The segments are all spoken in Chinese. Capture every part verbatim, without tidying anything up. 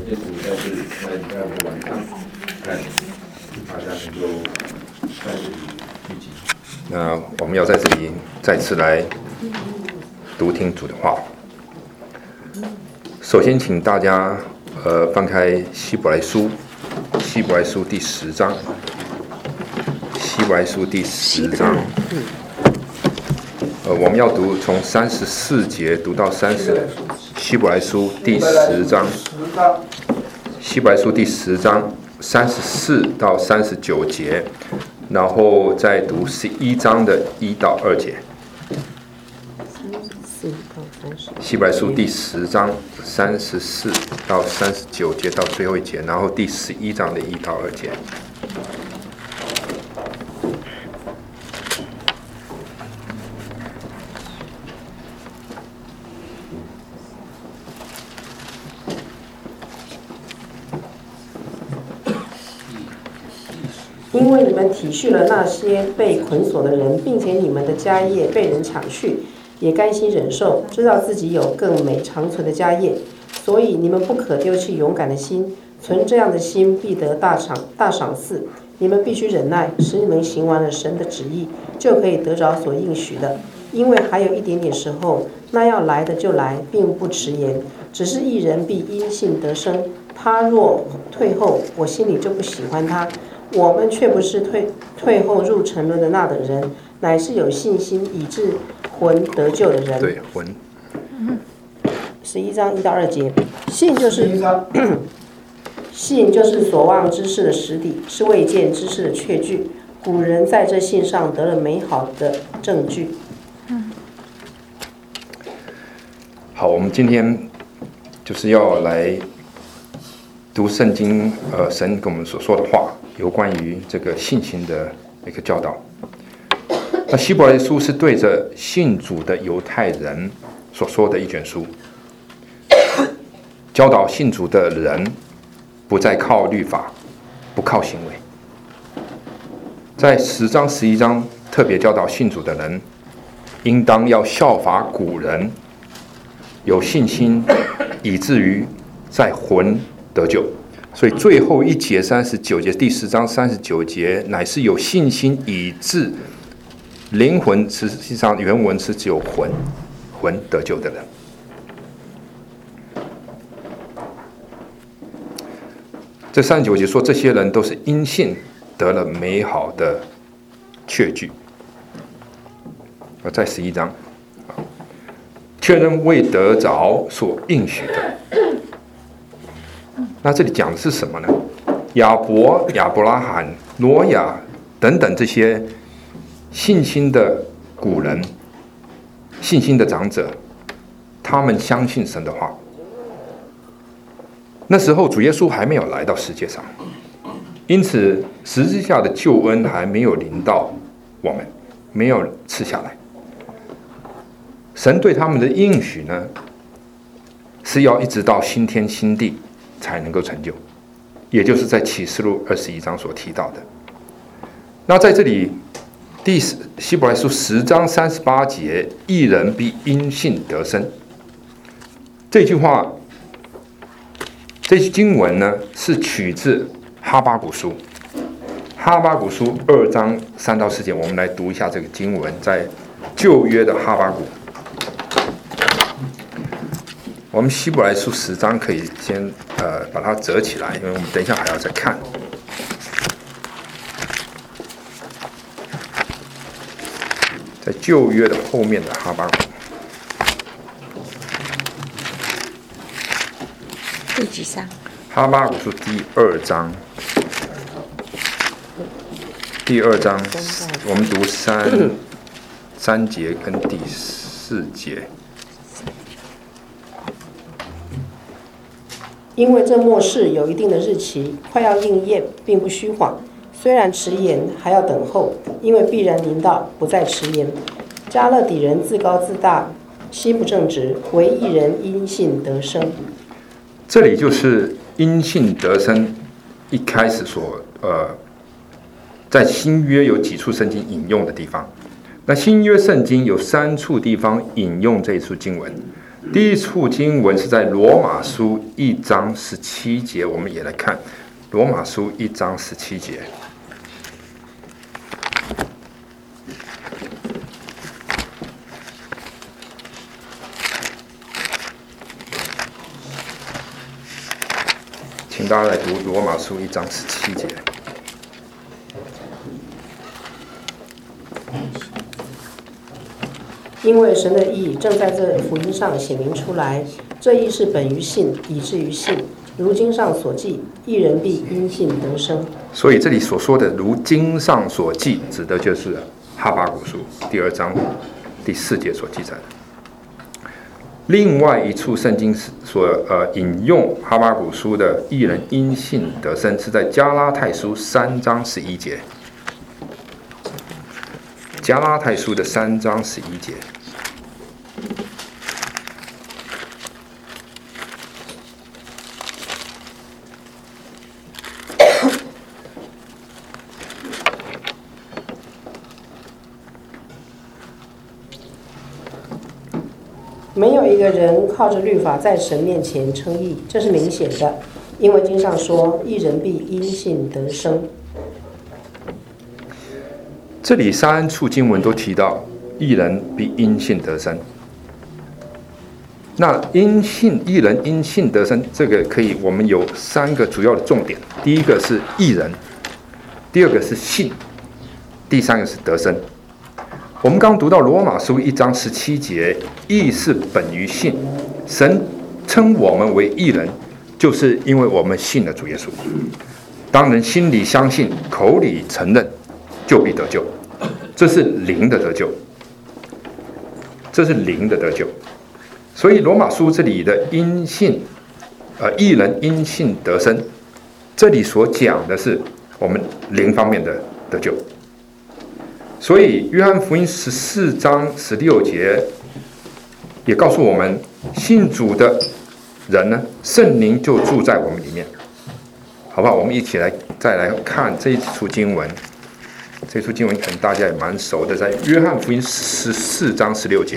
感谢主，再次在礼拜五的晚上，看大家能够在这里聚集。那我们要在这里再次来读听主的话。首先，请大家呃翻开希伯来书，希伯来书第十章，希伯来书第十章。呃，我们要读从三十四节读到三十，希伯来书第十章，希伯来书第十章三十四到三十九节，然后再读十一章的一到二节。希伯来书第十章三十四到三十九节到最后一节，然后第十一章的一到二节。 因为你们体恤了那些被捆锁的人，并且你们的家业被人抢去，也甘心忍受，知道自己有更美长存的家业，所以你们不可丢弃勇敢的心，存这样的心必得大赏大赏赐。你们必须忍耐，使你们行完了神的旨意，就可以得着所应许的。因为还有一点点时候，那要来的就来，并不迟延。只是一人必因信得生，他若退后，我心里就不喜欢他。我们却不是退退后入沉沦的那等人，乃是有信心以致魂得救的人。 对，魂。 十一章一到二节，信就是信就是所望之事的实底，是未见之事的确据。古人在这信上得了美好的证据。 好，我们今天就是要来读圣经，呃，神跟我们所说的话。有关于这个信心的一个教导。那希伯来书是对着信主的犹太人所说的一卷书，教导信主的人不再靠律法，不靠行为。在十章十一章特别教导信主的人应当要效法古人，有信心以至于在魂得救。所以最后一节三十九节，第十章三十九节，乃是有信心以致灵魂，实际上原文是只有魂，魂得救的人。这三十九节说，这些人都是因信得了美好的确据。在十一章，确认未得着所应许的。那这里讲的是什么呢？亚伯、亚伯拉罕、挪亚等等这些信心的古人、信心的长者，他们相信神的话。那时候主耶稣还没有来到世界上，因此十字架的救恩还没有临到我们，没有赐下来。神对他们的应许呢，是要一直到新天新地才能够成就，也就是在启示录二十一章所提到的。那在这里，第希伯来书十章三十八节，义人必因信得生。这句话，这句经文呢，是取自哈巴谷书。哈巴谷书二章三到四节，我们来读一下这个经文，在旧约的哈巴谷。我们希伯来书十章可以先呃把它折起来，因为我们等一下还要再看。在旧约的后面的哈巴谷， 第几章？ 哈巴谷书第二章，第二章我们读三三节跟第四节。 因为这末世有一定的日期，快要应验，并不虚晃。虽然迟延，还要等候，因为必然临到，不再迟延。迦勒底人自高自大，心不正直，唯一人因信得生。 这里就是因信得生，一开始所呃，在新约有几处圣经引用的地方。那新约圣经有三处地方引用这一处经文。 第一处经文是在罗马书一章十七节，我们也来看罗马书一章十七节。请大家来读罗马书一章十七节。 因为神的义正在这福音上显明出来，这义是本于信，以至于信。如经上所记，义人必因信得生。 所以这里所说的如经上所记，指的就是哈巴谷书第二章第四节所记载的。另外一处圣经所呃引用哈巴谷书的义人因信得生，是在加拉太书三章十一节。加拉太书的三章十一节。 没有一个人靠着律法在神面前称义，这是明显的，因为经上说：“义人必因信得生。” 这里三处经文都提到义人必因信得生。那因信义人因信得生，这个可以我们有三个主要的重点：第一个是义人，第二个是信，第三个是得生。我们刚刚读到罗马书一章十七节，义是本于信，神称我们为义人，就是因为我们信了主耶稣。当人心里相信，口里承认，就必得救。这是灵的得救，这是灵的得救。所以罗马书这里的因信，呃，义人因信得生，这里所讲的是我们灵方面的得救。所以约翰福音十四章十六节也告诉我们，信主的人呢，圣灵就住在我们里面，好不好？我们一起来再来看这一处经文。这处经文可能大家也蛮熟的，在约翰福音十四章十六节。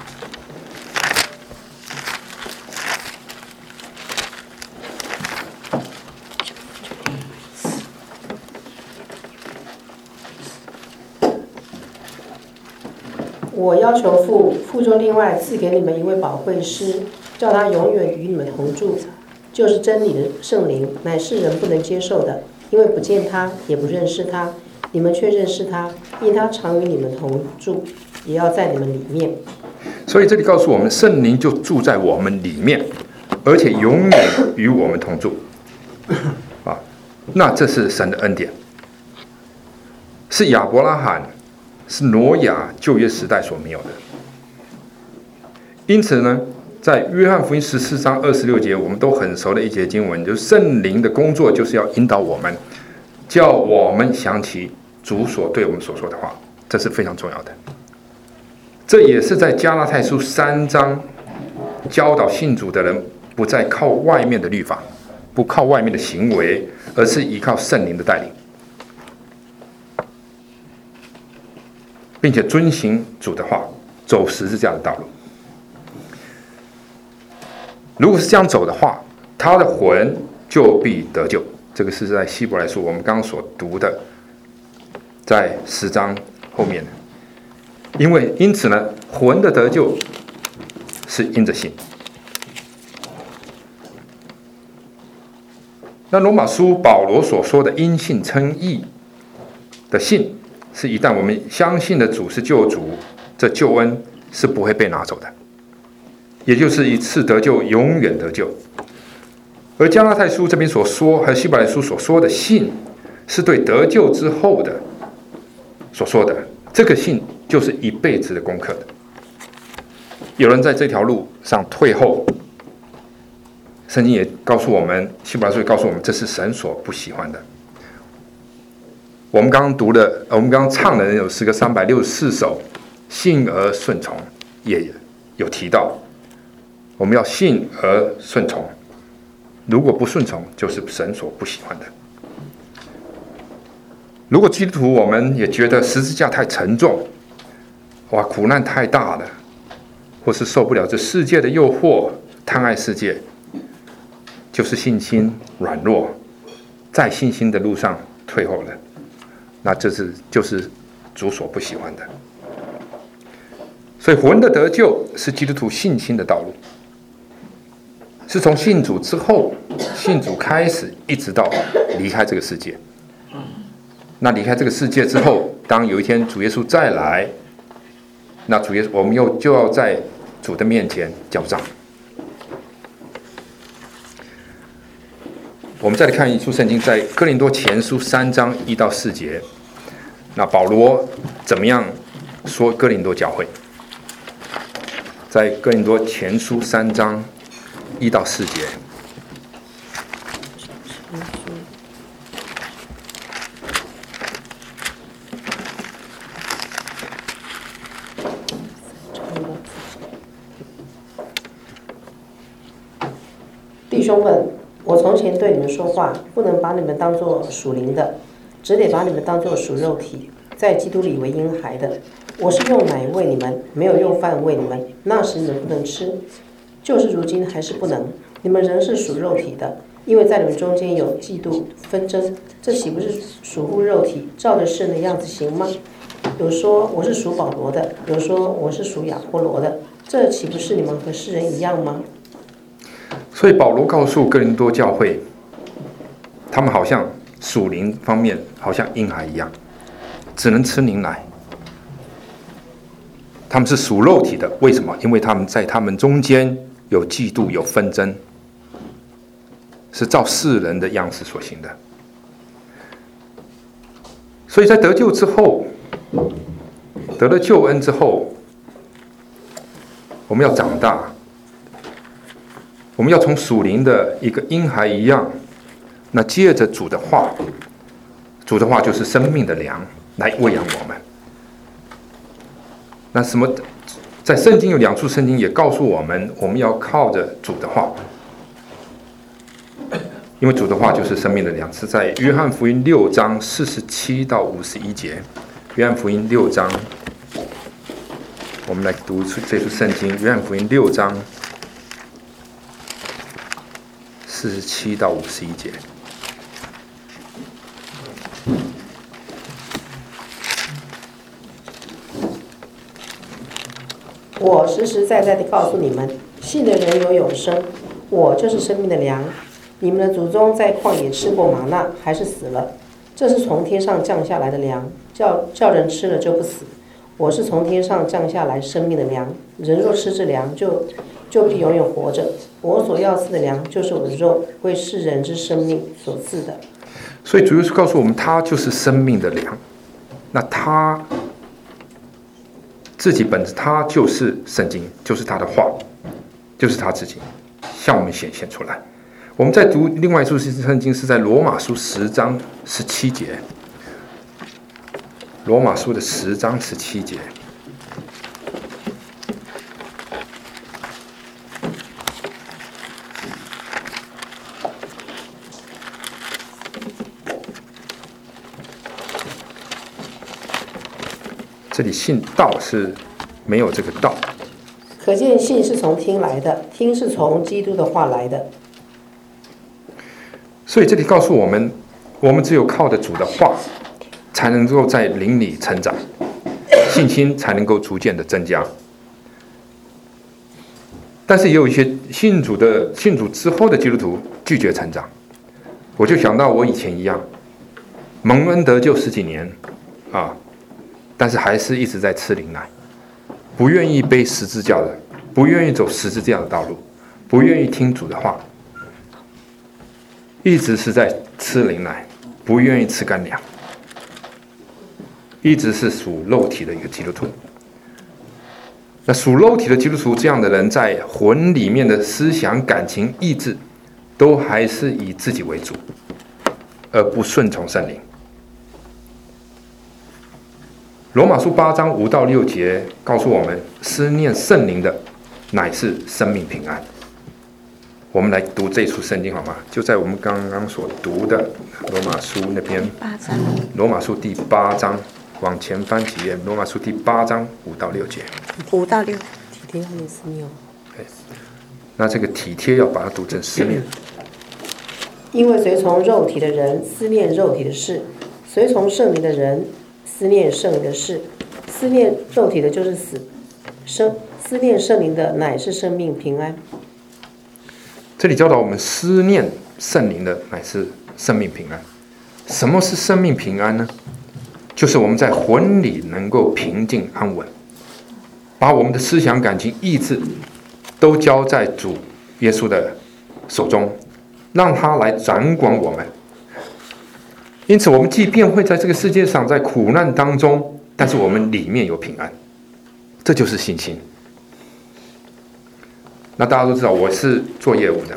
我要求父，父就另外赐给你们一位保惠师，叫他永远与你们同住，就是真理的圣灵，乃是人不能接受的，因为不见他，也不认识他。你们却认识他，因他常与你们同住，也要在你们里面。 所以这里告诉我们，圣灵就住在我们里面，而且永远与我们同住。啊，那这是神的恩典，是亚伯拉罕、是挪亚旧约时代所没有的。因此呢，在约翰福音十四章二十六节，我们都很熟的一节经文，就是圣灵的工作就是要引导我们，叫我们想起主所对我们所说的话，这是非常重要的。这也是在加拉太书三章教导信主的人不再靠外面的律法，不靠外面的行为，而是依靠圣灵的带领，并且遵行主的话，走十字架的道路。如果是这样走的话，他的魂就必得救。这个是在希伯来书我们刚刚所读的，在十章后面。因为因此呢，魂的得救是因着信。那罗马书保罗所说的因信称义的信，是一旦我们相信的主是救主，这救恩是不会被拿走的，也就是一次得救，永远得救。而加拉太书这边所说，和希伯来书所说的信，是对得救之后的所说的，这个信就是一辈子的功课的。有人在这条路上退后，圣经也告诉我们，希伯来书也告诉我们，这是神所不喜欢的。我们刚刚读的，我们刚刚唱的那首诗歌三百六十四首，信而顺从，也有提到，我们要信而顺从。如果不顺从，就是神所不喜欢的。如果基督徒我们也觉得十字架太沉重，哇，苦难太大了， 或是受不了这世界的诱惑，贪爱世界，就是信心软弱，在信心的路上退后了。那这是就是主所不喜欢的。所以魂的得救是基督徒信心的道路，是从信主之后，信主开始，一直到离开这个世界。那离开这个世界之后，当有一天主耶稣再来，那主耶稣我们又就要在主的面前交账。我们再来看一处圣经，在哥林多前书三章一到四节。那保罗怎么样说哥林多教会？在哥林多前书三章一到四节。 弟兄们，我从前对你们说话，不能把你们当作属灵的，只得把你们当作属肉体，在基督里为婴孩的。我是用奶喂你们，没有用饭喂你们，那时你们不能吃，就是如今还是不能。你们仍是属肉体的，因为在你们中间有嫉妒纷争，这岂不是属乎肉体，照着世人的样子行吗？有说我是属保罗的，有说我是属亚波罗的，这岂不是你们和世人一样吗？ 所以保罗告诉哥林多教会，他们好像属灵方面好像婴孩一样，只能吃牛奶。他们是属肉体的，为什么？因为他们在他们中间有嫉妒，有纷争，是照世人的样式所行的。所以在得救之后，得了救恩之后，我们要长大，我们要从属灵的一个婴孩一样，那借着主的话，主的话就是生命的粮，来喂养我们。那什么，在圣经有两处圣经也告诉我们，我们要靠着主的话，因为主的话就是生命的粮，是在约翰福音六章四十七到五十一节。约翰福音六章，我们来读出这处圣经。约翰福音六章四十七到五十一节。 我实实在在地告诉你们，信的人有永生，我就是生命的粮。你们的祖宗在旷野吃过玛纳，还是死了。这是从天上降下来的粮，叫叫人吃了就不死。我是从天上降下来生命的粮，人若吃这粮，就就必永远活着。我所要赐的粮，就是我的肉，为世人之生命所赐的。 所以主耶稣告诉我们，他就是生命的粮。那他自己本质，他就是圣经，就是他的话，就是他自己向我们显现出来。我们在读另外一处圣经，是在罗马书十章十七节。罗马书的十章十七节。这里信道是没有这个道， 可见信是从听来的，听是从基督的话来的。 所以这里告诉我们，我们只有靠着主的话，才能够在灵里成长，信心才能够逐渐的增加。但是也有一些信主的信主之后的基督徒拒绝成长。我就想到我以前一样，蒙恩得救十几年啊，但是还是一直在吃灵奶，不愿意背十字架的，不愿意走十字架的道路，不愿意听主的话，一直是在吃灵奶，不愿意吃干粮，一直是属肉体的一个基督徒。那属肉体的基督徒这样的人，在魂里面的思想、感情、意志，都还是以自己为主，而不顺从圣灵。罗马书八章五到六节告诉我们，思念圣灵的乃是生命平安。我们来读这处圣经好吗？就在我们刚刚所读的罗马书那边，罗马书第八章，往前翻几页，罗马书第八章五到六节。 五到六， 贴要念思念哦。 那这个体贴要把它读成思念。 因为随从肉体的人思念肉体的事，随从圣灵的人思念圣灵的事。思念肉体的就是死，生思念圣灵的乃是生命平安。 这里教导我们思念圣灵的乃是生命平安。什么是生命平安呢？就是我们在魂里能够平静安稳，把我们的思想、感情、意志都交在主耶稣的手中，让他来掌管我们。因此我们即便会在这个世界上在苦难当中，但是我们里面有平安，这就是信心。那大家都知道我是做业务的，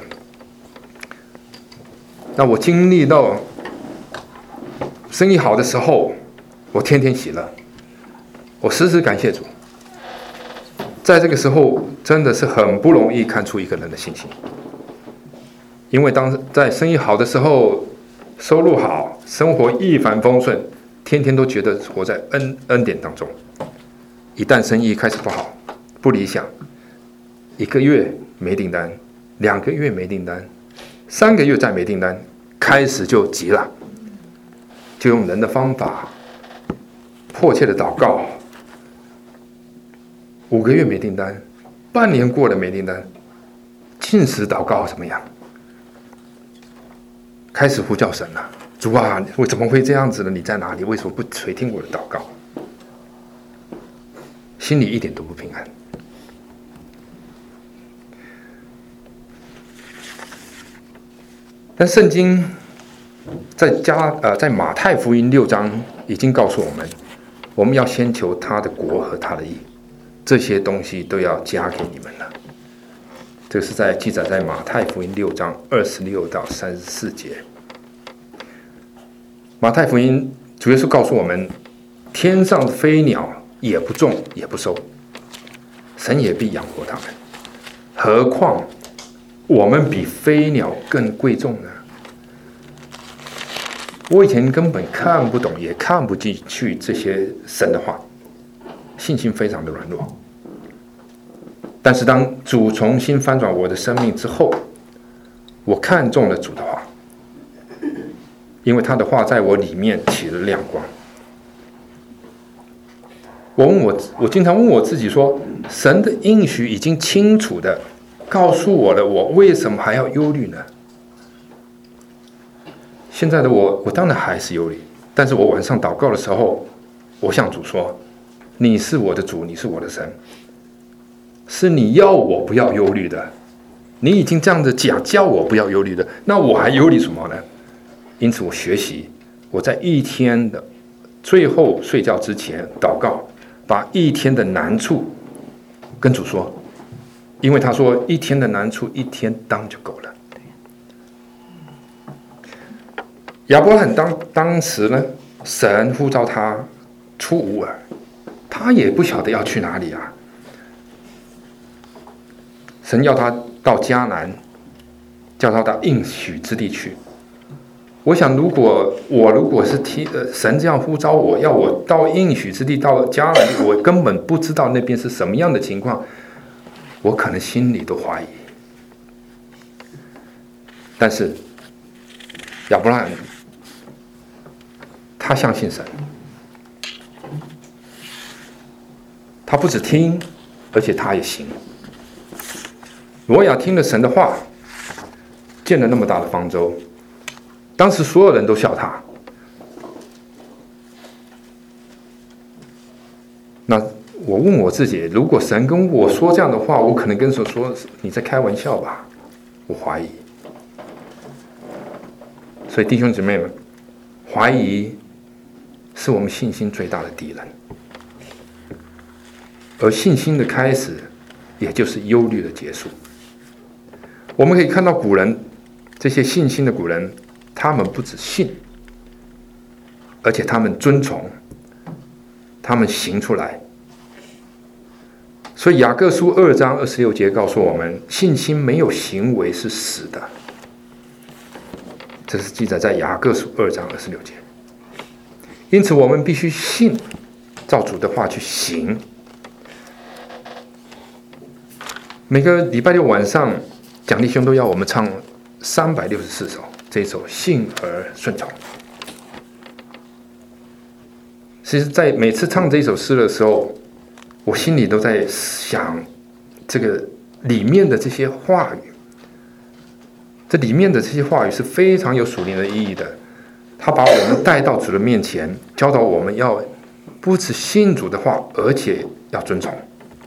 那我经历到生意好的时候，我天天喜乐，我时时感谢主。在这个时候真的是很不容易看出一个人的信心，因为当在生意好的时候，收入好，生活一帆风顺，天天都觉得活在恩恩典当中。一旦生意开始不好，不理想，一个月没订单，两个月没订单，三个月再没订单，开始就急了，就用人的方法，迫切的祷告。五个月没订单，半年过了没订单，禁食祷告怎么样？开始呼叫神了，主啊，我怎么会这样子呢？你在哪里？为什么不垂听我的祷告？心里一点都不平安。但圣经在加呃在马太福音六章已经告诉我们，我们要先求他的国和他的义，这些东西都要加给你们了。这是在记载在马太福音六章二十六到三十四节。马太福音主耶稣告诉我们，天上的飞鸟也不种也不收，神也必养活他们，何况我们比飞鸟更贵重呢？我以前根本看不懂，也看不进去这些神的话，信心非常的软弱。但是当主重新翻转我的生命之后，我看中了主的话，因为他的话在我里面起了亮光。我问我，我经常问我自己说，神的应许已经清楚的告诉我了，我为什么还要忧虑呢？现在的我，我当然还是忧虑，但是我晚上祷告的时候，我向主说，你是我的主，你是我的神，是你要我不要忧虑的，你已经这样子讲，叫我不要忧虑的，那我还忧虑什么呢？因此我学习，我在一天的最后睡觉之前祷告，把一天的难处跟主说，因为他说一天的难处一天当就够了。亚伯拉罕当当时呢，神呼召他出乌尔，他也不晓得要去哪里啊。神要他到迦南，叫他到应许之地去。我想，如果我如果是提呃神这样呼召我，要我到应许之地，到迦南，我根本不知道那边是什么样的情况，我可能心里都怀疑。但是亚伯拉罕他相信神，他不只听，而且他也行。挪亚听了神的话，建了那么大的方舟，当时所有人都笑他。那我问我自己，如果神跟我说这样的话，我可能跟神说你在开玩笑吧，我怀疑。所以弟兄姊妹们，怀疑是我们信心最大的敌人，而信心的开始也就是忧虑的结束。我们可以看到古人，这些信心的古人，他们不只信，而且他们遵从，他们行出来。所以雅各书二章二十六节告诉我们，信心没有行为是死的。这是记载在雅各书二章二十六节。因此我们必须信，照主的话去行。 每个礼拜六晚上，蒋弟兄都要我们唱三百六十四首这一首《信而顺从》。其实，在每次唱这一首诗的时候，我心里都在想，这个里面的这些话语，这里面的这些话语是非常有属灵的意义的。他把我们带到主的面前，教导我们要不只信主的话，而且要遵从。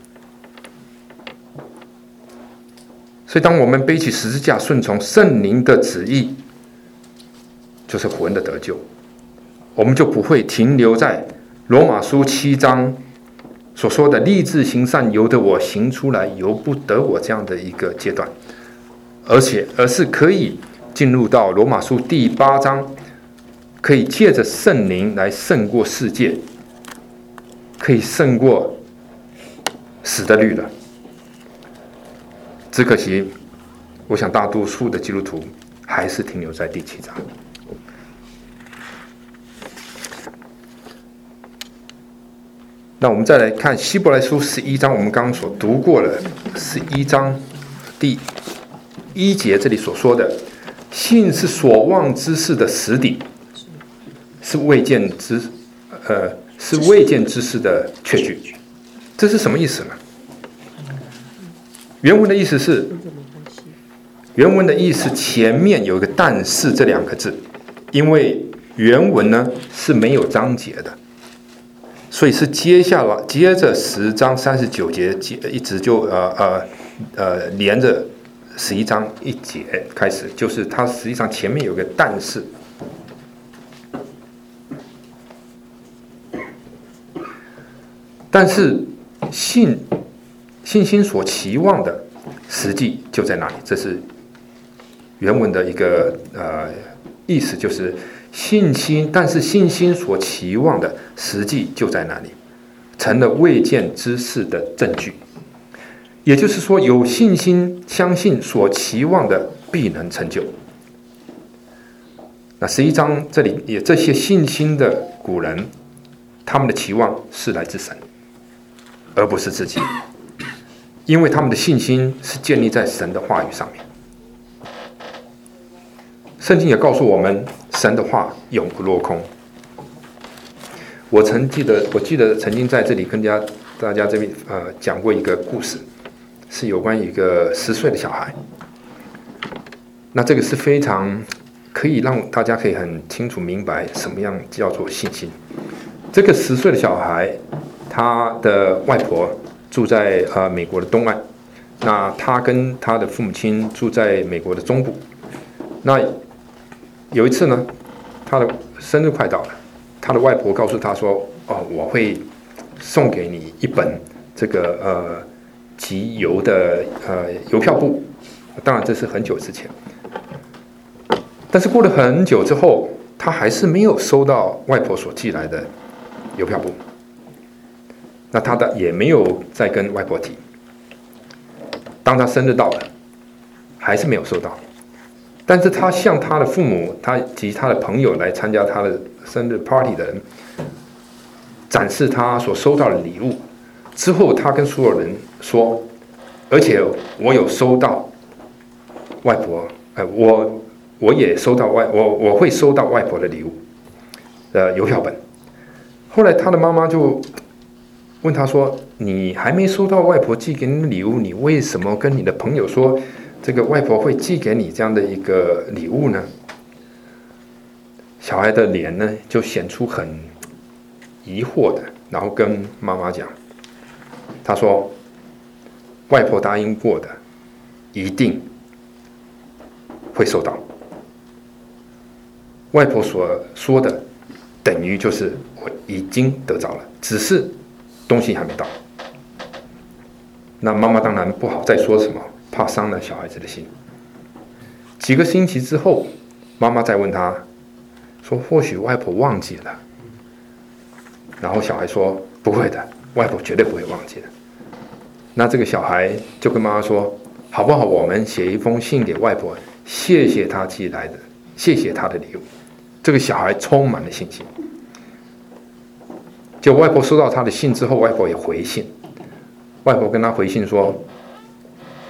所以，当我们背起十字架，顺从圣灵的旨意，就是魂的得救，我们就不会停留在罗马书七章所说的立志行善，由得我行出来，由不得我这样的一个阶段，而且而是可以进入到罗马书第八章，可以借着圣灵来胜过世界，可以胜过死的律了。只可惜，我想大多数的基督徒还是停留在第七章。那我们再来看希伯来书十一章，我们刚刚所读过了十一章第一节，这里所说的信是所望之事的实底，是未见之呃是未见之事的确据。这是什么意思呢？原文的意思是，原文的意思前面有一个但是这两个字，因为原文呢是没有章节的，所以是接下来接着十章三十九节一直就呃呃呃连着十一章一节开始，就是它实际上前面有个但是。但是信信心所期望的实际就在哪里？这是原文的一个呃意思，就是信心，但是信心所期望的实际就在哪里，成了未见之事的证据。也就是说，有信心相信所期望的必能成就。那十一章这里也这些信心的古人，他们的期望是来自神，而不是自己，因为他们的信心是建立在神的话语上面。圣经也告诉我们，神的话永不落空。我曾记得，我记得曾经在这里跟大家大家这边呃讲过一个故事，是有关于一个十岁的小孩。那这个是非常可以让大家可以很清楚明白什么样叫做信心。这个十岁的小孩，他的外婆住在呃美国的东岸，那他跟他的父母亲住在美国的中部。那有一次呢，他的生日快到了，他的外婆告诉他说：“哦，我会送给你一本这个呃集邮的呃邮票簿。”当然这是很久之前，但是过了很久之后，他还是没有收到外婆所寄来的邮票簿。那他的也没有再跟外婆提。当他生日到了，还是没有收到。但是他向他的父母，他及他的朋友来参加他的生日 party 的人，展示他所收到的礼物。之后，他跟所有人说，而且我有收到外婆，呃，我我也收到外，我我会收到外婆的礼物，呃，邮票本。后来他的妈妈就问他说：“你还没收到外婆寄给你的礼物，你为什么跟你的朋友说这个外婆会寄给你这样的一个礼物呢？”小孩的脸呢就显出很疑惑的，然后跟妈妈讲，他说：“外婆答应过的，一定会收到。外婆所说的，等于就是我已经得着了，只是东西还没到。”那妈妈当然不好再说什么，怕伤了小孩子的心。几个星期之后，妈妈再问他说：“或许外婆忘记了。”然后小孩说：“不会的，外婆绝对不会忘记的。”那这个小孩就跟妈妈说：“好不好？我们写一封信给外婆，谢谢她寄来的，谢谢她的礼物。”这个小孩充满了信心。就外婆收到他的信之后，外婆也回信。外婆跟他回信说：“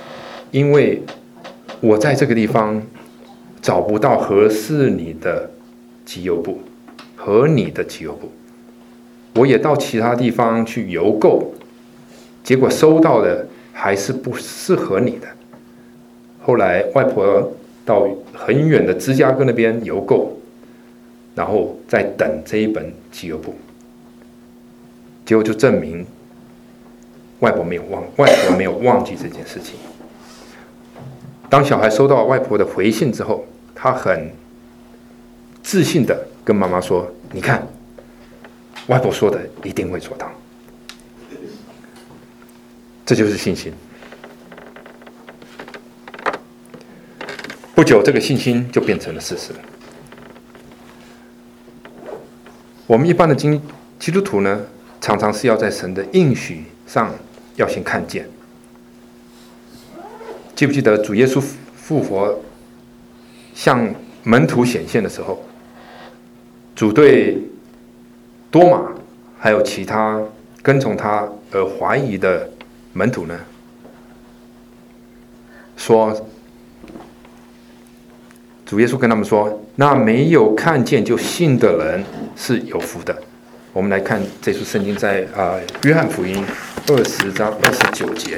因为我在这个地方找不到合适你的集邮部，和你的集邮部，我也到其他地方去邮购，结果收到的还是不适合你的。后来外婆到很远的芝加哥那边邮购，然后再等这一本集邮部，结果就证明外婆没有忘，外婆没有忘记这件事情。当小孩收到外婆的回信之后，他很自信的跟妈妈说：“你看，外婆说的一定会做到。”这就是信心。不久，这个信心就变成了事实。我们一般的基基督徒呢，常常是要在神的应许上要先看见。记不记得主耶稣复活向门徒显现的时候，主对多马还有其他跟从他而怀疑的门徒呢，说，主耶稣跟他们说，那没有看见就信的人是有福的。我们来看这处圣经在啊、呃、约翰福音二十章二十九节。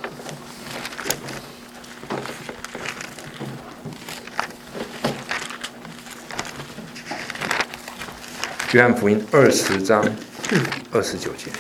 约翰福音二十章二十九节。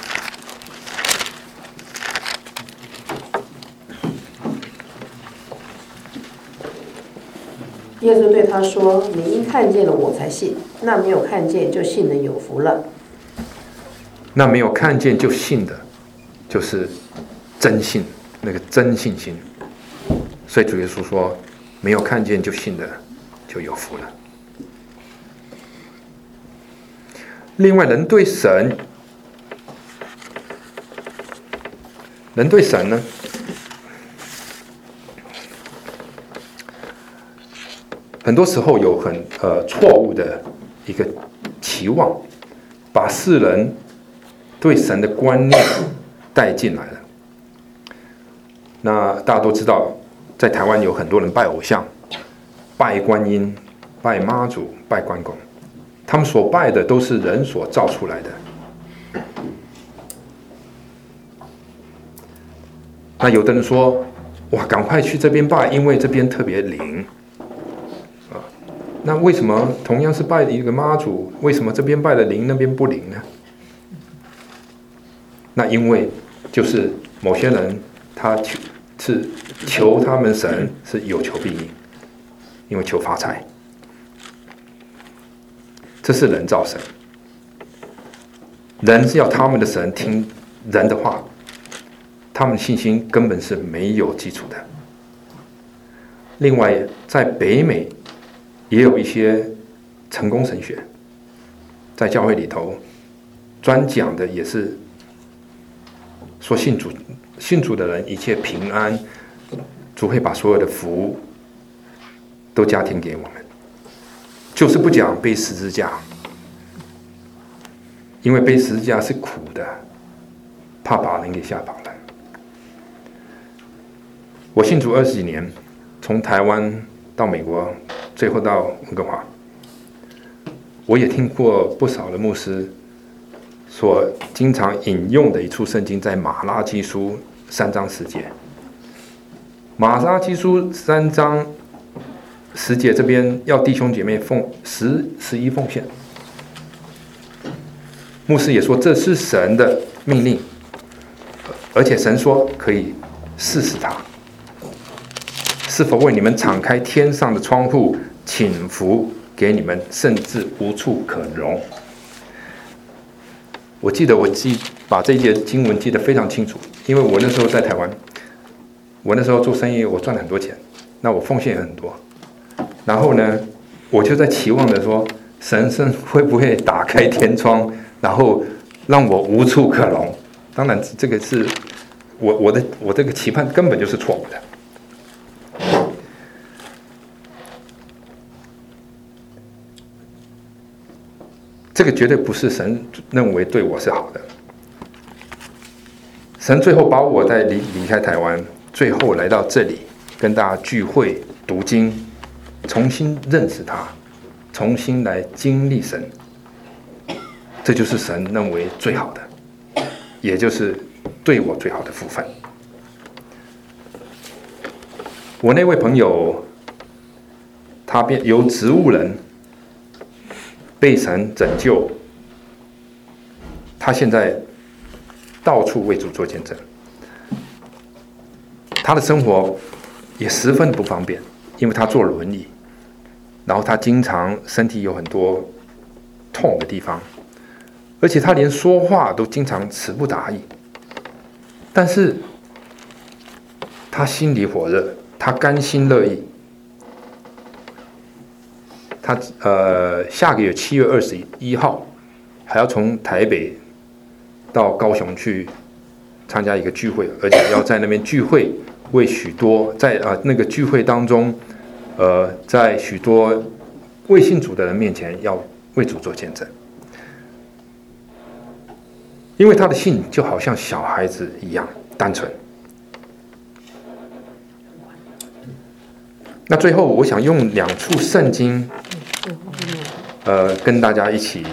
耶稣对他说：“你因看见了我才信，那没有看见就信的有福了。” 那没有看见就信的，就是真信，那个真信心。所以主耶稣说，没有看见就信的就有福了。另外，人对神，人对神呢，很多时候有很呃错误的一个期望，把世人对神的观念带进来了。那大家都知道，在台湾有很多人拜偶像，拜观音、拜妈祖、拜关公，他们所拜的都是人所造出来的。那有的人说，哇，赶快去这边拜，因为这边特别灵。那为什么同样是拜一个妈祖，为什么这边拜的灵，那边不灵呢？那因为就是某些人他求是求他们神是有求必应，因为求发财，这是人造神。人是要他们的神听人的话，他们的信心根本是没有基础的。另外，在北美也有一些成功神学，在教会里头专讲的也是说信主，信主的人一切平安，主会把所有的福都加添给我们，就是不讲背十字架，因为背十字架是苦的，怕把人给吓跑了。我信主二十几年，从台湾到美国，最后到温哥华，我也听过不少的牧师所经常引用的一处圣经，在马拉基书三章十节。马拉基书三章十节这边要弟兄姐妹奉十十一奉献，牧师也说这是神的命令，而且神说可以试试他是否为你们敞开天上的窗户，倾福给你们，甚至无处可容。我记得我记把这一节经文记得非常清楚，因为我那时候在台湾，我那时候做生意，我赚了很多钱，那我奉献也很多。然后呢，我就在期望着说，神神会不会打开天窗，然后让我无处可容？当然，这个是我我的我这个期盼根本就是错误的。这个绝对不是神认为对我是好的。神最后把我在离离开台湾，最后来到这里， 跟大家聚会读经，重新认识他，重新来经历神。这就是神认为最好的，也就是对我最好的福分。我那位朋友，他变由植物人被神拯救，他现在到处为主做见证。他的生活也十分不方便，因为他坐轮椅，然后他经常身体有很多痛的地方，而且他连说话都经常词不达意。但是他心里火热，他甘心乐意。他呃下个月七月二十一号还要从台北到高雄去参加一个聚会，而且要在那边聚会，为许多在啊、呃、那个聚会当中，呃，在许多未信主的人面前要为主做见证。因为他的信就好像小孩子一样单纯。那最后，我想用两处圣经，呃，跟大家一起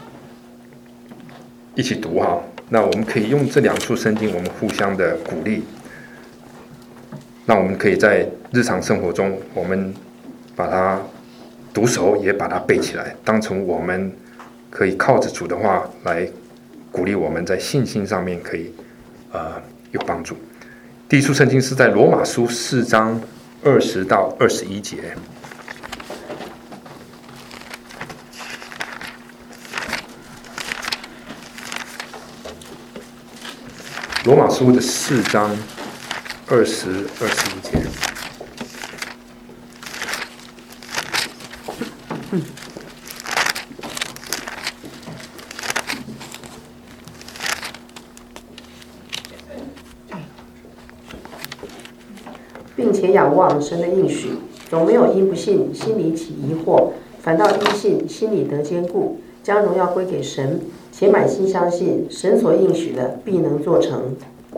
一起读哈。那我们可以用这两处圣经，我们互相的鼓励。那我们可以在日常生活中，我们把它读熟，也把它背起来，当成我们可以靠着主的话来鼓励我们在信心上面可以呃有帮助。第一处圣经是在罗马书四章二十到二十一节。罗马书的四章二十二十一节。 并且仰望神的应许，总没有因不信心里起疑惑，反倒因信心里得坚固，将荣耀归给神，且满心相信神所应许的必能做成。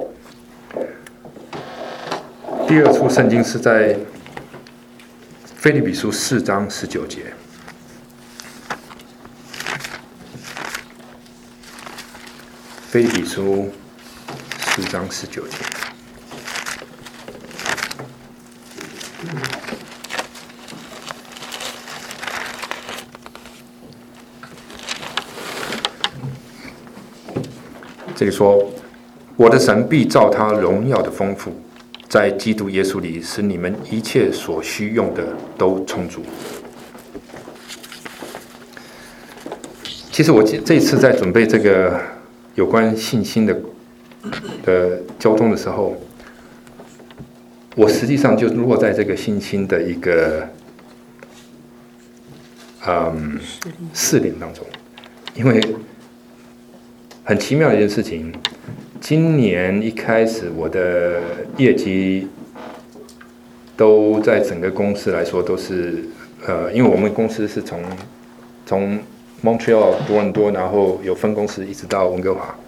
第二处圣经是在腓立比书四章十九节。腓立比书四章十九节。这里说，我的神必照他荣耀的丰富，在基督耶稣里，使你们一切所需用的都充足。其实我这一次在准备这个有关信心的的交通的时候，我实际上就落在这个信心的一个嗯试炼当中，因为很奇妙的一件事情，今年一开始我的业绩都在整个公司来说都是呃，因为我们公司是从从 Montreal 多伦多，然后有分公司一直到温哥华，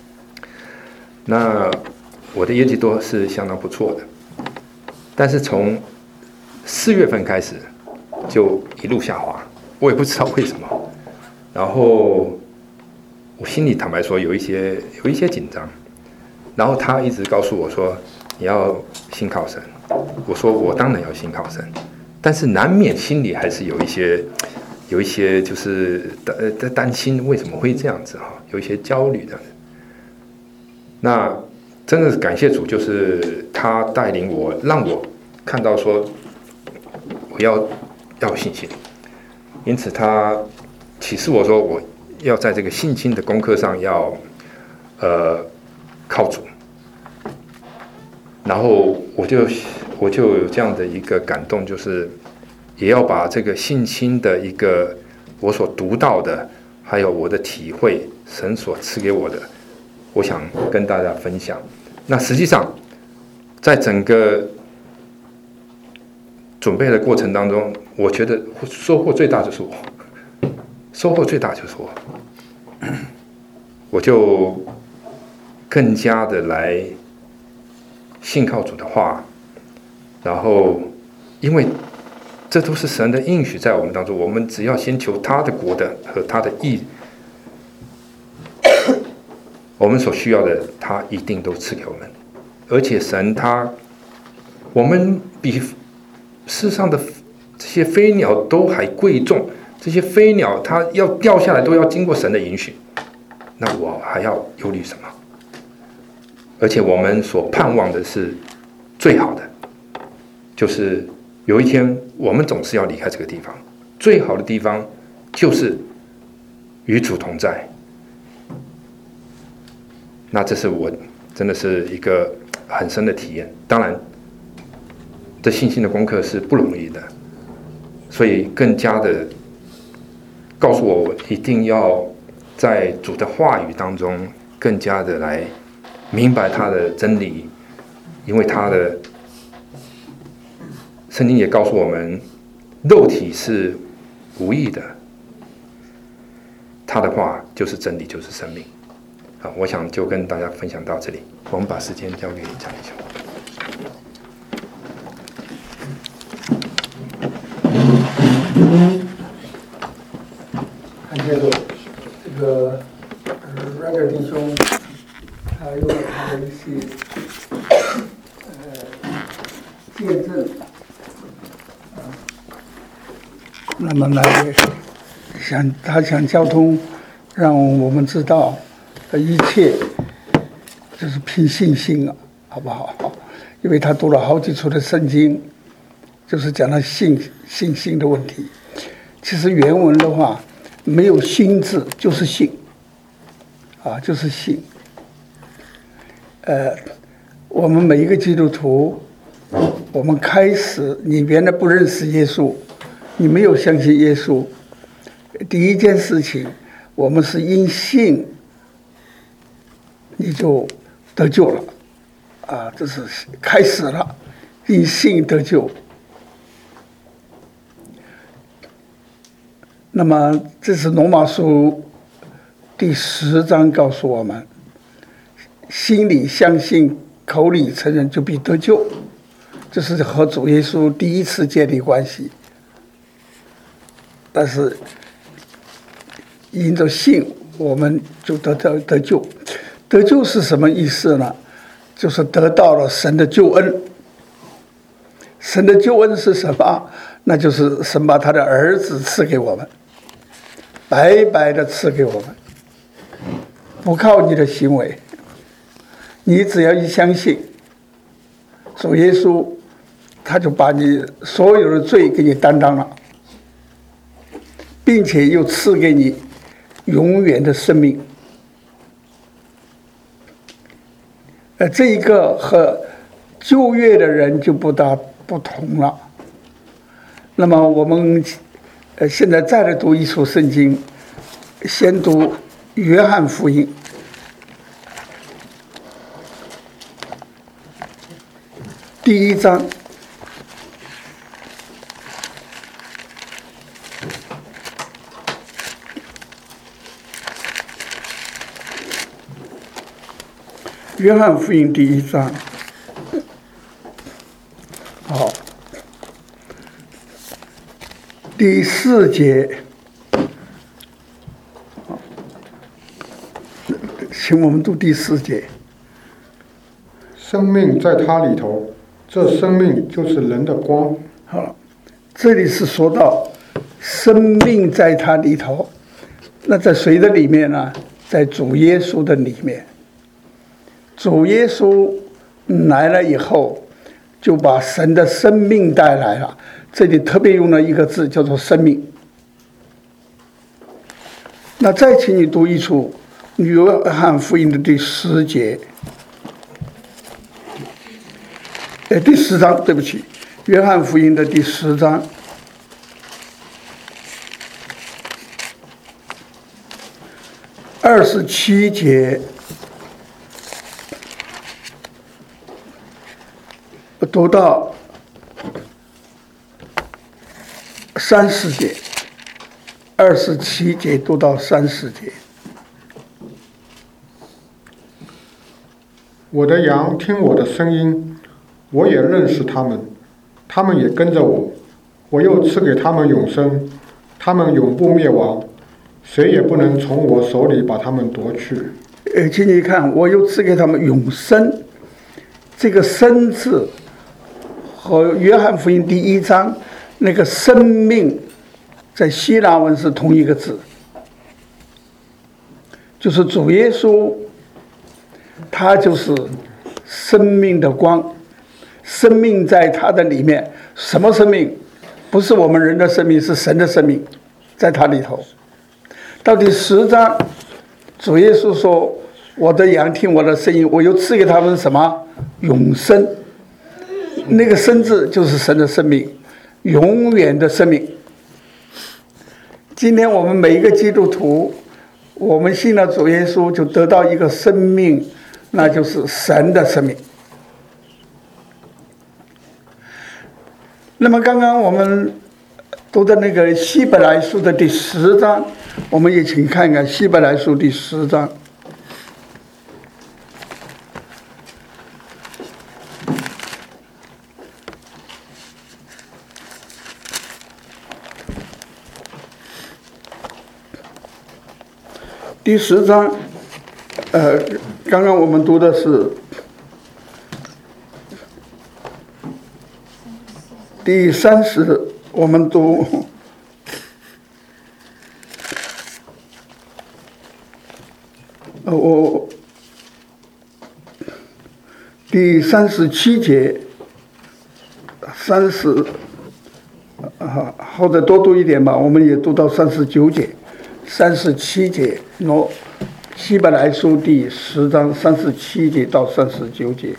那我的业绩都是相当不错的，但是从四月份开始就一路下滑，我也不知道为什么，然后我心里坦白说有一些有一些紧张，然后他一直告诉我说你要信靠神，我说我当然要信靠神，但是难免心里还是有一些有一些就是担担心为什么会这样子哈，有一些焦虑的。那真的是感谢主，就是他带领我，让我看到说我要要有信心，因此他启示我说我要在这个信心的功课上要呃靠主，然后我就我就有这样的一个感动，就是也要把这个信心的一个我所读到的，还有我的体会，神所赐给我的，我想跟大家分享。那实际上在整个准备的过程当中，我觉得收获最大就是我，收获最大就是我，我就更加的来信靠主的话， 然后，因为这都是神的应许在我们当中，我们只要先求他的国的和他的义，我们所需要的，他一定都赐给我们。而且神他，我们比世上的这些飞鸟都还贵重。这些飞鸟它要掉下来都要经过神的允许，那我还要忧虑什么？而且我们所盼望的是最好的，就是有一天我们总是要离开这个地方，最好的地方就是与主同在。那这是我真的是一个很深的体验。当然，这信心的功课是不容易的，所以更加的告诉我，我一定要在主的话语当中更加的来明白他的真理，因为他的圣经也告诉我们，肉体是无益的，他的话就是真理，就是生命。好，我想就跟大家分享到这里，我们把时间交给张医生。 看见了这个瑞格弟兄，他用了他的一些呃见证，啊，那么来想他想交通，让我们知道一切就是凭信心啊，好不好？因为他读了好几处的圣经，就是讲到信信心的问题。其实原文的话，没有心字就是信，啊，就是信。呃，我们每一个基督徒，我们开始，你原来不认识耶稣，你没有相信耶稣，第一件事情，我们是因信，你就得救了，啊，这是开始了，因信得救。那么，这是罗马书第十章告诉我们：心里相信，口里承认，就必得救。这是和主耶稣第一次建立关系。但是，因着信，我们就得到得救。得救是什么意思呢？就是得到了神的救恩。神的救恩是什么？那就是神把他的儿子赐给我们，白白的赐给我们，不靠你的行为，你只要一相信主耶稣，他就把你所有的罪给你担当了，并且又赐给你永远的生命。呃，这一个和旧约的人就不大不同了。那么我们呃现在再来读一处圣经，先读约翰福音第一章。约翰福音第一章，好，第四节，请我们读第四节。 生命在他里头，这生命就是人的光。 好，这里是说到生命在他里头，那在谁的里面呢？在主耶稣的里面。主耶稣来了以后，就把神的生命带来了。这里特别用了一个字，叫做生命。那再请你读一处约翰福音的第十节，呃，第十章，对不起，约翰福音的第十章。二十七节读到三十节，二十七节读到三十节。 我的羊听我的声音，我也认识他们， 他们也跟着我，我又赐给他们永生，他们永不灭亡，谁也不能从我手里把他们夺去。 呃，请你看，我又赐给他们永生，这个生字和约翰福音第一章那个生命在希腊文是同一个字，就是主耶稣他就是生命的光，生命在他的里面。什么生命？不是我们人的生命，是神的生命在他里头。到第十章主耶稣说，我的羊听我的声音，我又赐给他们什么？永生。那个生字就是神的生命，永远的生命。今天我们每一个基督徒，我们信了主耶稣，就得到一个生命，那就是神的生命。那么刚刚我们读的那个希伯来书的第十章，我们也请看看希伯来书第十章。第十章，呃，刚刚我们读的是第三十，我们读呃我第三十七节，三十啊，或者多读一点吧，我们也读到三十九节。三十七节，喏，希伯来书第十章三十七节到三十九节。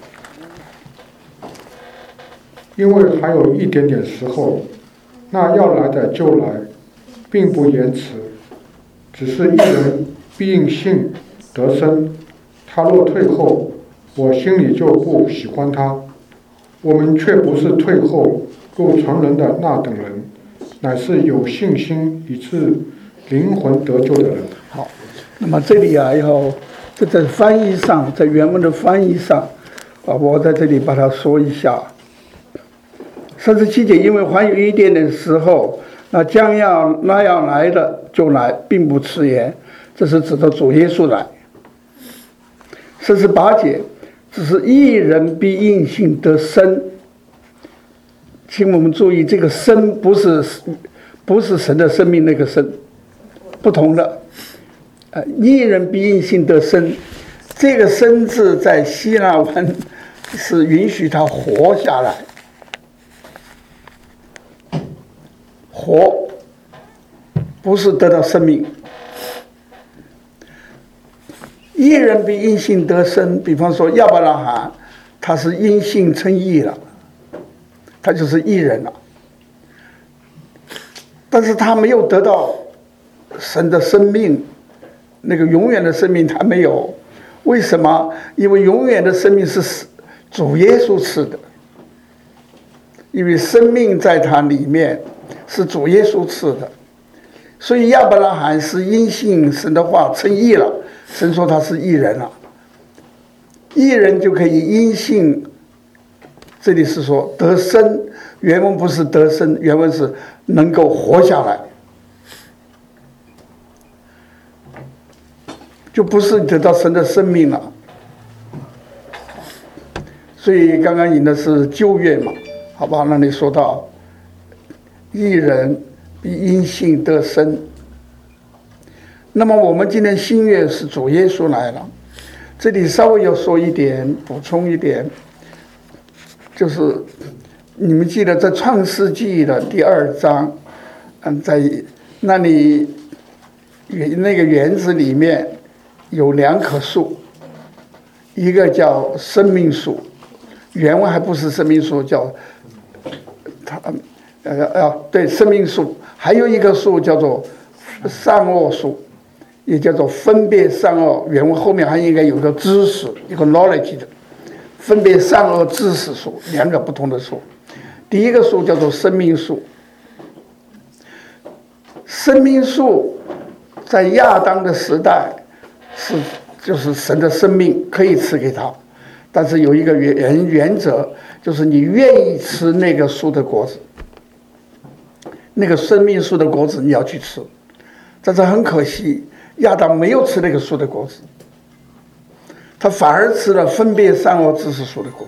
因为还有一点点时候，那要来的就来，并不延迟。只是一人必因信得生，他若退后，我心里就不喜欢他。我们却不是退后入传人的那等人，乃是有信心以致灵魂得救的人。 好，那么这里啊，要这在翻译上，在原文的翻译上，啊，我在这里把它说一下。三十七节，因为还有一点点时候，那将要那样来的就来，并不迟延，这是指的主耶稣来。三十八节，只是一人必因信得生。请我们注意，这个生不是不是神的生命那个生。不同的，呃，一人必因信得生，这个生字在希腊文是允许他活下来，活不是得到生命。一人必因信得生，比方说亚伯拉罕，他是因信称义了，他就是义人了，但是他没有得到神的生命，那个永远的生命他没有。为什么？因为永远的生命是主耶稣赐的，因为生命在他里面是主耶稣赐的，所以亚伯拉罕是因信神的话称义了，神说他是义人了，义人就可以因信，这里是说得生，原文不是得生，原文是能够活下来，就不是得到神的生命了。所以刚刚引的是旧约嘛，好吧？那里说到义人必因信得生。那么我们今天新约是主耶稣来了，这里稍微要说一点，补充一点，就是你们记得在创世纪的第二章，嗯，在那里那个园子里面有两棵树，一个叫生命树，原文还不是生命树，叫它呃呃对生命树，还有一个树叫做善恶树，也叫做分别善恶，原文后面还应该有个知识，一个 knowledge 的分别善恶知识树，两个不同的树。第一个树叫做生命树，生命树在亚当的时代是就是神的生命可以赐给他， 但是有一个原原则，就是你愿意吃那个树的果子，那个生命树的果子你要去吃。但是很可惜，亚当没有吃那个树的果子，他反而吃了分别善恶知识树的果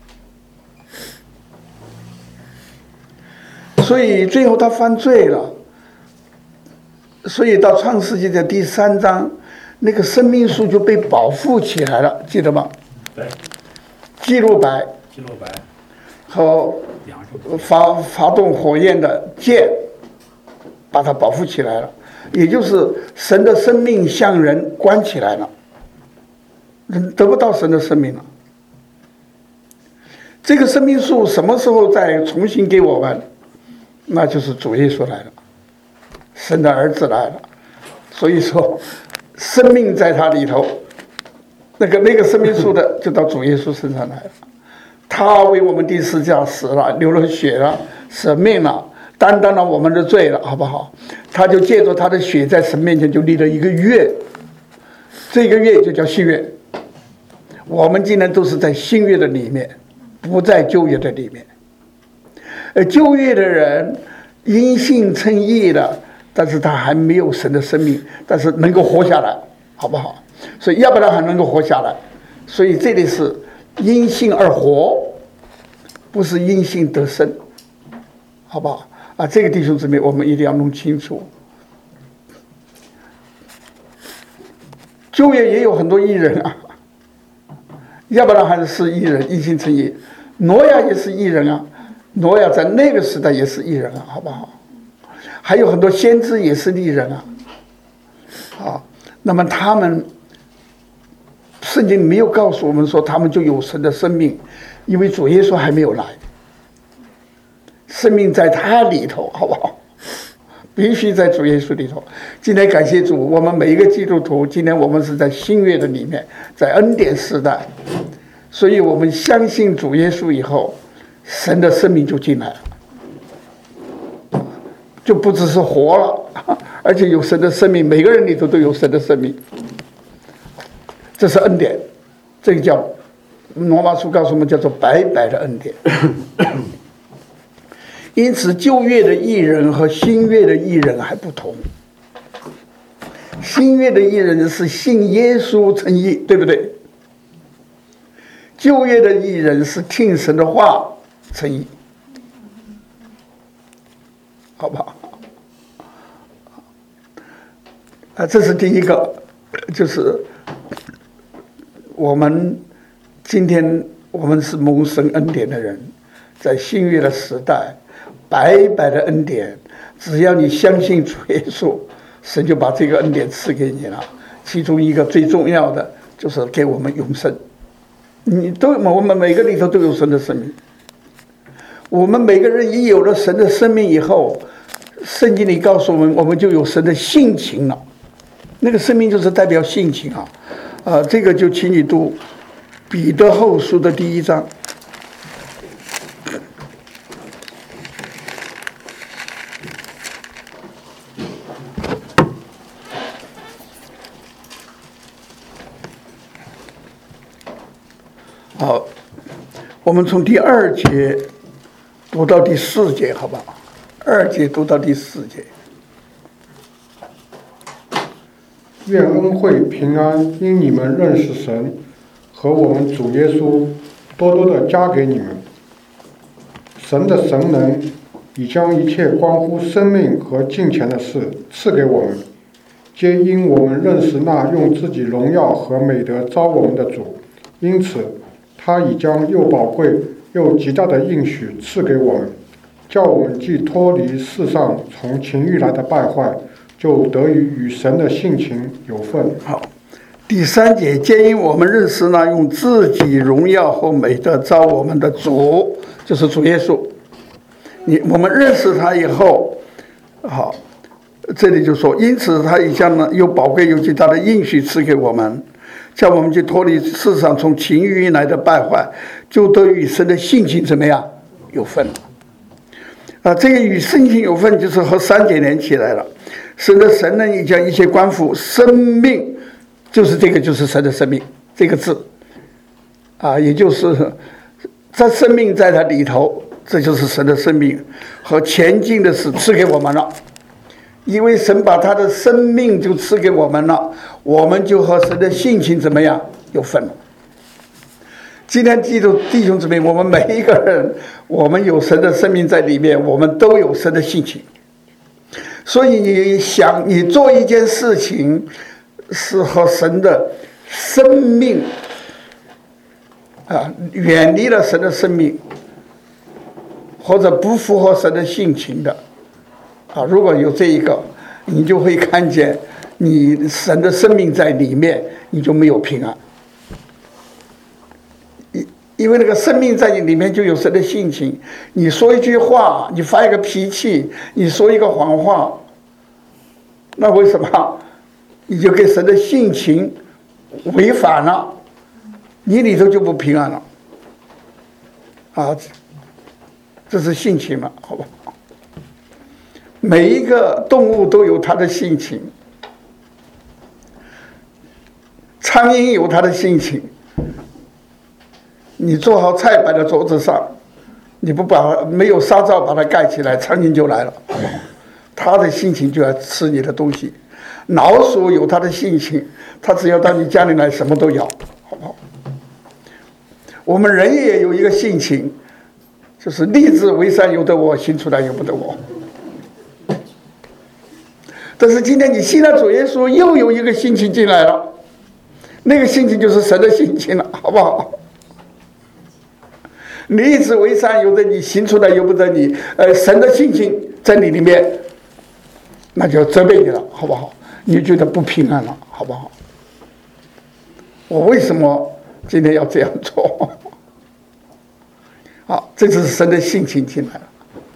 子，所以最后他犯罪了。所以到创世纪的第三章，那个生命树就被保护起来了，记得吗？ 对。 基路伯， 基路伯和发发动火焰的剑，把它保护起来了。也就是神的生命向人关起来了，人得不到神的生命了。这个生命树什么时候再重新给我们？那就是主耶稣来了，神的儿子来了。所以说，生命在他里头，那个那个生命树的就到主耶稣身上来了。他为我们第四架死了，流了血了，舍命了，担当了我们的罪了，好不好？他就借着他的血在神面前就立了一个约，这个约就叫新约。我们今天都是在新约的里面，不在旧约的里面。而旧约的人因信称义了，但是他还没有神的生命，但是能够活下来，好不好？所以亚伯拉罕能够活下来，所以这里是因信而活，不是因信得生，好不好？啊，这个弟兄姊妹，我们一定要弄清楚。旧约也有很多义人啊，亚伯拉罕是义人，因信称义；挪亚也是义人啊，挪亚在那个时代也是义人啊，好不好？还有很多先知也是义人啊，啊，那么他们，圣经没有告诉我们说他们就有神的生命，因为主耶稣还没有来。生命在他里头，好不好？必须在主耶稣里头。今天感谢主，我们每一个基督徒，今天我们是在新约的里面，在恩典时代，所以我们相信主耶稣以后，神的生命就进来了，就不只是活了，而且有神的生命，每个人里头都有神的生命，这是恩典，这个叫罗马书告诉我们叫做白白的恩典。因此旧约的义人和新约的义人还不同。新约的义人是信耶稣称义，对不对？旧约的义人是听神的话称义，好不好？啊，这是第一个，就是我们今天我们是蒙神恩典的人，在新约的时代。白白的恩典，只要你相信主耶稣，神就把这个恩典赐给你了。其中一个最重要的就是给我们永生。你都，我们每个里头都有神的生命。我们每个人一有了神的生命以后，圣经里告诉我们，我们就有神的性情了。那个生命就是代表性情啊，啊、呃，这个就请你读彼得后书的第一章。好，我们从第二节读到第四节，好不好？二节读到第四节。 愿恩惠平安因你们认识神和我们主耶稣多多的加给你们。神的神能已将一切关乎生命和金钱的事赐给我们，皆因我们认识那用自己荣耀和美德召我们的主，因此他已将又宝贵又极大的应许赐给我们，叫我们既脱离世上从情欲来的败坏，就得以与神的性情有份。 好，第三节，皆因我们认识那用自己荣耀和美德召我们的主，就是主耶稣。你我们认识他以后，好，这里就说，因此他已将呢又宝贵又极大的应许赐给我们。叫我们去脱离世上从情欲来的败坏，就得与神的性情怎么样有份了啊？这个与性情有份，就是和三节连起来了。神的神能已将一切关乎生命，就是这个，就是神的生命这个字， 啊，也就是这生命在它里头，这就是神的生命和前进的事赐给我们了。因为神把他的生命就赐给我们了，我们就和神的性情怎么样有份了。今天记住弟兄姊妹，我们每一个人，我们有神的生命在里面，我们都有神的性情。所以你想你做一件事情是和神的生命啊，远离了神的生命，或者不符合神的性情的啊，如果有这一个，你就会看见你神的生命在里面，你就没有平安。因为那个生命在你里面就有神的性情，你说一句话，你发一个脾气，你说一个谎话，那为什么你就跟神的性情违反了？你里头就不平安了啊！这是性情了，好不好？每一个动物都有它的性情，苍蝇有它的性情。你做好菜摆在桌子上，你不把没有纱罩把它盖起来，苍蝇就来了，好不好？它的性情就要吃你的东西。老鼠有它的性情，它只要到你家里来，什么都要，好不好？我们人也有一个性情，就是立志为善由得我，行出来由不得我。但是今天你信了主耶稣，又有一个性情进来了，那个性情就是神的性情了，好不好？立志为善由得你，行出来由不得你。呃，神的性情在你里面，那就责备你了，好不好？你觉得不平安了，好不好？我为什么今天要这样做？好，这就是神的性情进来了。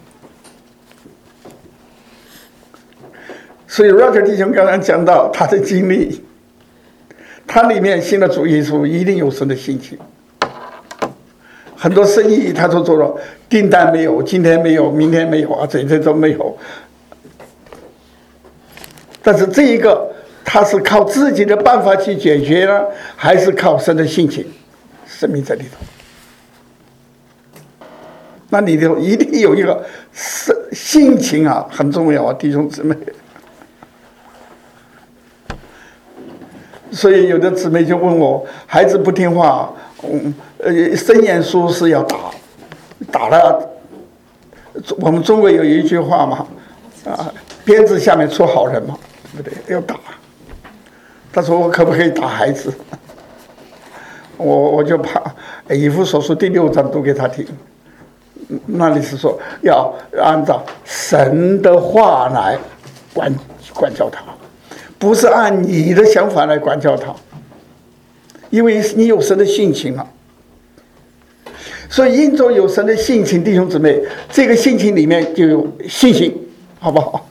所以 Roger 弟兄刚刚讲到他的经历，他里面信了主耶稣，一定有神的性情。很多生意他都做了，订单没有，今天没有，明天没有啊，这这都没有。但是这一个他是靠自己的办法去解决呢，还是靠神的性情，生命在里头？那里头一定有一个性情啊，很重要啊，弟兄姊妹。所以有的姊妹就问我，孩子不听话，嗯，呃，申言书是要打，打了。我们中国有一句话嘛，啊，鞭子下面出好人嘛，对不对？要打。他说我可不可以打孩子？我我就把以弗所书第六章读给他听，那里是说要按照神的话来管管教他。不是按你的想法来管教他，因为你有神的性情了。所以因着有神的性情，弟兄姊妹，这个性情里面就有信心，好不好？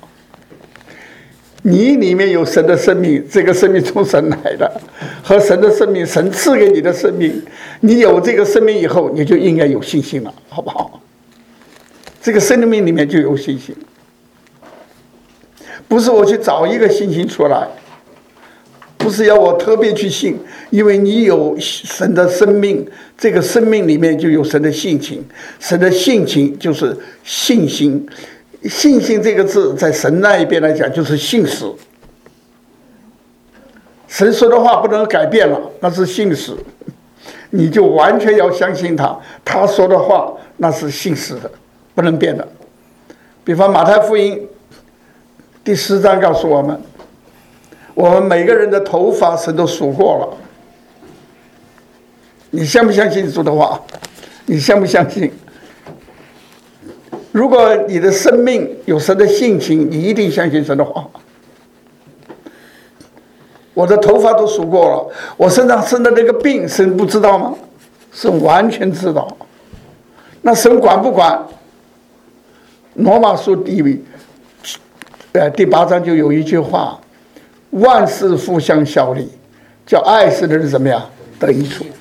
你里面有神的生命，这个生命从神来的，和神的生命，神赐给你的生命，你有这个生命以后，你就应该有信心了，好不好？这个生命里面就有信心。不是我去找一个信心出来，不是要我特别去信，因为你有神的生命，这个生命里面就有神的性情，神的性情就是信心。信心这个字在神那一边来讲就是信实，神说的话不能改变了，那是信实，你就完全要相信他，他说的话那是信实的，不能变的。比方马太福音第十章告诉我们，我们每个人的头发神都数过了。你相不相信主的话？你相不相信？如果你的生命有神的性情，你一定相信神的话。我的头发都数过了，我身上生的那个病，神不知道吗？神完全知道。那神管不管？罗马书第呃，第八章就有一句话，万事互相效力，叫爱神的人怎么样得益处。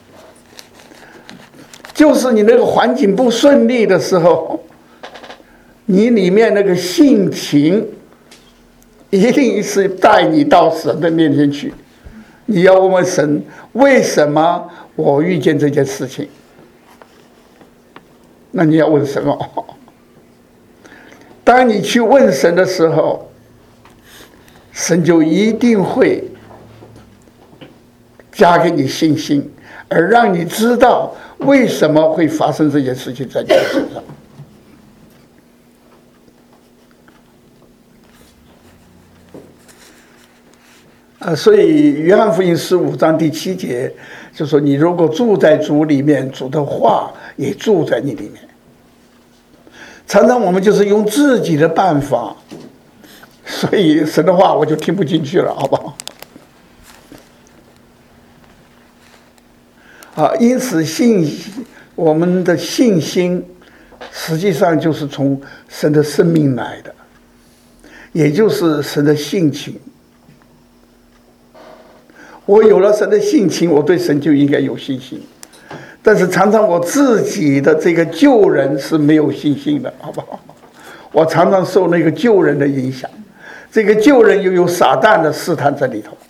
就是你那个环境不顺利的时候，你里面那个性情一定是带你到神的面前去， 你要问问神，为什么我遇见这件事情？那你要问神哦。当你去问神的时候，神就一定会加给你信心，而让你知道为什么会发生这件事情在你身上。啊，所以约翰福音十五章第七节就说：“你如果住在主里面，主的话也住在你里面。”常常我们就是用自己的办法，所以神的话我就听不进去了，好不好？啊，因此信我们的信心，实际上就是从神的生命来的，也就是神的性情。我有了神的性情，我对神就应该有信心。但是常常我自己的这个救人是没有信心的，好不好？我常常受那个救人的影响，这个救人又有撒旦的试探在里头。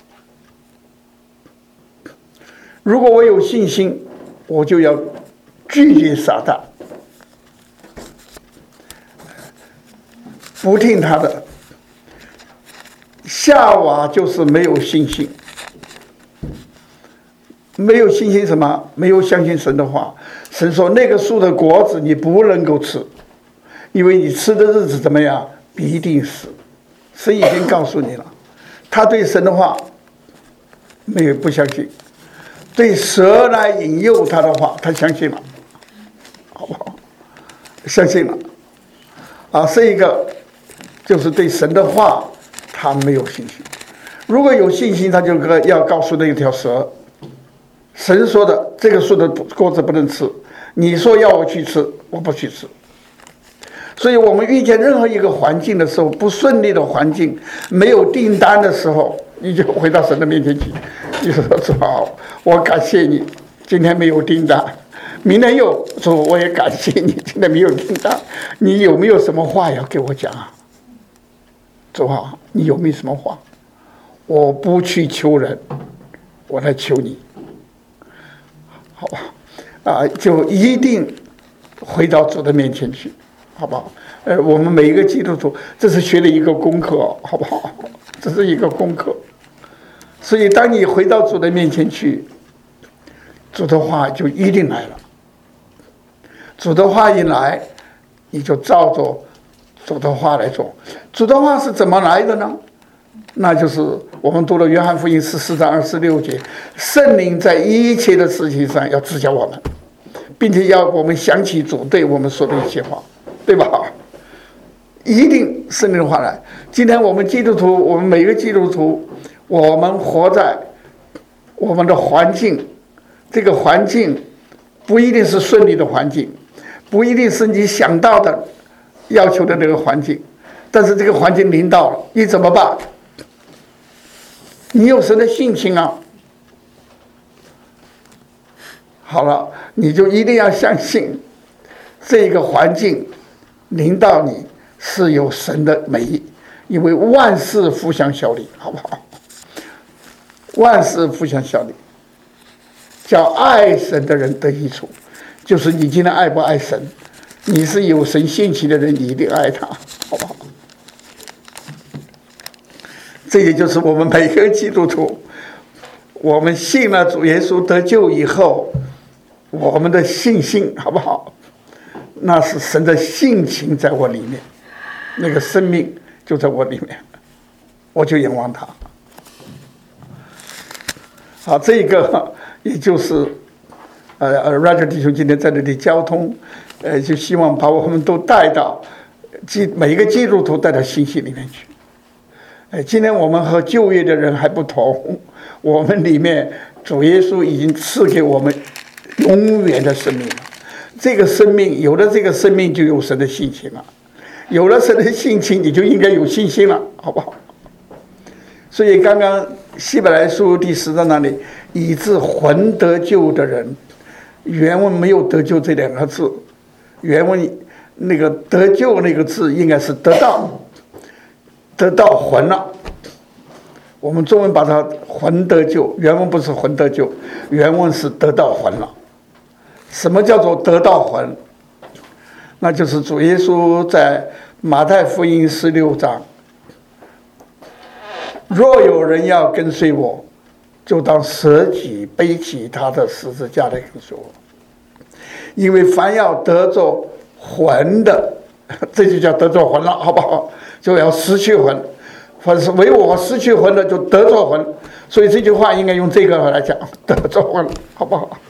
如果我有信心，我就要拒绝撒旦，不听他的。夏娃就是没有信心。没有信心什么？没有相信神的话。神说那个树的果子你不能够吃，因为你吃的日子怎么样？必定死。神已经告诉你了。他对神的话没有不相信，对蛇来引诱他的话他相信了，好不好？相信了啊，这一个就是对神的话他没有信心。如果有信心，他就要告诉那条蛇，神说的这个树的果子不能吃，你说要我去吃，我不去吃。所以我们遇见任何一个环境的时候，不顺利的环境，没有订单的时候，你就回到神的面前去，你说主啊，我感谢你今天没有订单，明天又说我也感谢你今天没有订单，你有没有什么话要给我讲啊？主啊，你有没有什么话？我不去求人，我来求你。好吧，啊，就一定回到主的面前去，好不好？呃，我们每一个基督徒，这是学的一个功课，好不好？这是一个功课。所以，当你回到主的面前去，主的话就一定来了。主的话一来，你就照着主的话来做。主的话是怎么来的呢？那就是我们读了约翰福音十四章二十六节，圣灵在一切的事情上要指教我们，并且要我们想起主对我们说的一些话，对吧？一定圣灵的话来。今天我们基督徒，我们每个基督徒，我们活在我们的环境，这个环境不一定是顺利的环境，不一定是你想到的要求的那个环境，但是这个环境临到了，你怎么办？你有神的性情啊，好了，你就一定要相信，这个环境临到你是有神的美意，因为万事互相效力，好不好？万事互相效力，叫爱神的人得益处，就是你今天爱不爱神？你是有神性情的人，你一定爱他，好不好？这也就是我们每个基督徒，我们信了主耶稣得救以后，我们的信心好不好？那是神的性情在我里面，那个生命就在我里面，我就仰望他。好，这个也就是呃呃 Roger 弟兄今天在这里交通，呃，就希望把我们都带到基每一个基督徒带到信息里面去。哎，今天我们和旧约的人还不同，我们里面主耶稣已经赐给我们永远的生命了。这个生命有了这个生命，就有神的性情了。有了神的性情，你就应该有信心了，好不好？所以刚刚希伯来书第十章那里，以致魂得救的人，原文没有得救这两个字，原文那个得救那个字应该是得到。得到魂了， 我们中文把它魂得救，原文不是魂得救，原文是得到魂了。什么叫做得到魂？那就是主耶稣在马太福音十六章，若有人要跟随我，就当舍己背起他的十字架来跟随我。因为凡要得着魂的，这就叫得着魂了，好不好？就要失去魂。凡是为我失去魂的，就得着魂。所以这句话应该用这个来讲，得着魂，好不好？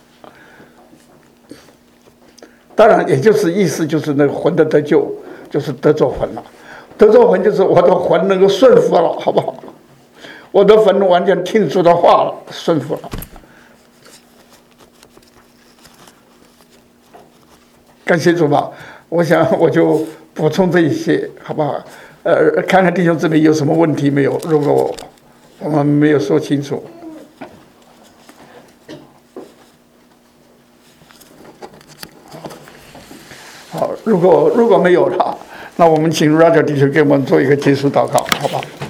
当然，也就是意思就是那个魂的得救，就是得着魂了。得着魂就是我的魂能够顺服了，好不好？我的魂完全听主的话了，顺服了。感谢主吧，我想我就补充这一些，好不好？呃，看看弟兄姊妹有什么问题没有？如果我们没有说清楚，好，如果如果没有了，那我们请 Roger 弟兄给我们做一个结束祷告，好吧？